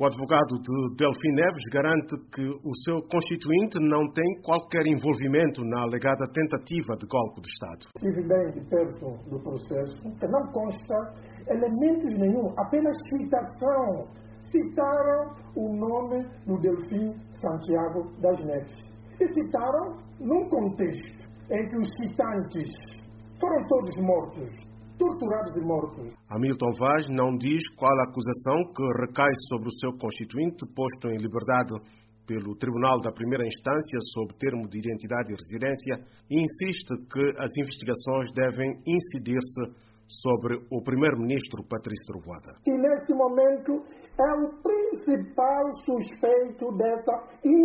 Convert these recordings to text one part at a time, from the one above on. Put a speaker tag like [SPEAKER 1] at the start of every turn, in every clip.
[SPEAKER 1] O advogado de Delfim Neves garante que o seu constituinte não tem qualquer envolvimento na alegada tentativa de golpe de Estado.
[SPEAKER 2] Estive bem de perto do processo, que não consta elementos nenhum, apenas citação. Citaram o nome do Delfim Santiago das Neves. E citaram num contexto em que os citantes foram todos mortos, torturados e mortos.
[SPEAKER 1] Hamilton Vaz não diz qual a acusação que recai sobre o seu constituinte posto em liberdade pelo Tribunal da Primeira Instância sob termo de identidade e residência e insiste que as investigações devem incidir-se sobre o primeiro-ministro Patrício Trovoada.
[SPEAKER 2] E nesse momento é o principal suspeito dessa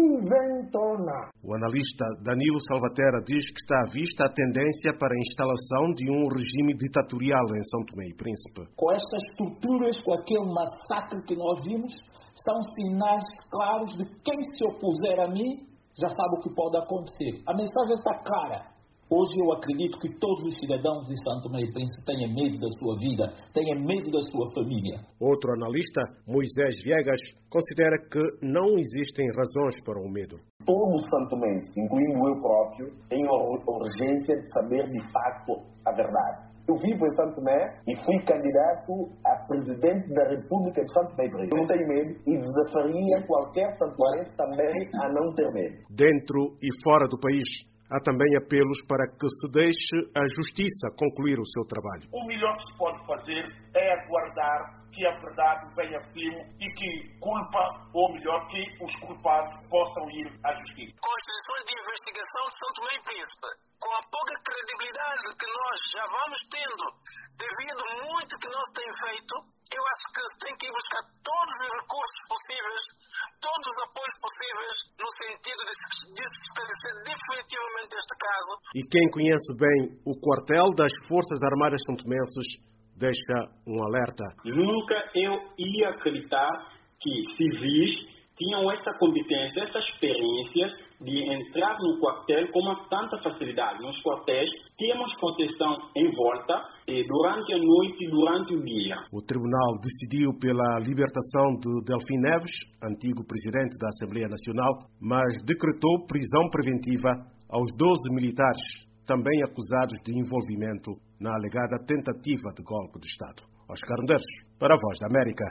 [SPEAKER 2] inventona.
[SPEAKER 1] O analista Danilo Salvatera diz que está à vista a tendência para a instalação de um regime ditatorial em São Tomé e Príncipe.
[SPEAKER 3] Com estas torturas, com aquele massacre que nós vimos, são sinais claros de quem se opuser a mim já sabe o que pode acontecer. A mensagem está clara. Hoje eu acredito que todos os cidadãos de São Tomé e Príncipe tenham medo da sua vida, tenham medo da sua família.
[SPEAKER 1] Outro analista, Moisés Viegas, considera que não existem razões para o medo.
[SPEAKER 4] Todo São Tomé, incluindo eu próprio, tem a urgência de saber de facto a verdade. Eu vivo em São Tomé e fui candidato a presidente da República de São Tomé e Príncipe. Eu não tenho medo e desafiaria qualquer santomense também a não ter medo.
[SPEAKER 1] Dentro e fora do país, há também apelos para que se deixe a justiça concluir o seu trabalho.
[SPEAKER 5] O melhor que se pode fazer é aguardar que a verdade venha firme e que culpa, ou melhor, que os culpados possam ir à justiça.
[SPEAKER 6] Com as instituições de investigação de São Tomé e Príncipe, com a pouca credibilidade que nós já vamos tendo, devido muito que não se tem feito, eu acho que se tem que ir buscar todos os recursos possíveis, todos os apoios possíveis, no sentido de esclarecer definitivamente este caso.
[SPEAKER 1] E quem conhece bem o quartel das Forças Armadas santomenses deixa um alerta.
[SPEAKER 7] Nunca eu ia acreditar que civis tinham essa competência, essa experiência de entrar no quartel com tanta facilidade. Nos quartéis temos proteção em volta durante a noite e durante o dia.
[SPEAKER 1] O tribunal decidiu pela libertação de Delfim Neves, antigo presidente da Assembleia Nacional, mas decretou prisão preventiva aos 12 militares, também acusados de envolvimento na alegada tentativa de golpe de Estado. Oscar Unders, para a Voz da América.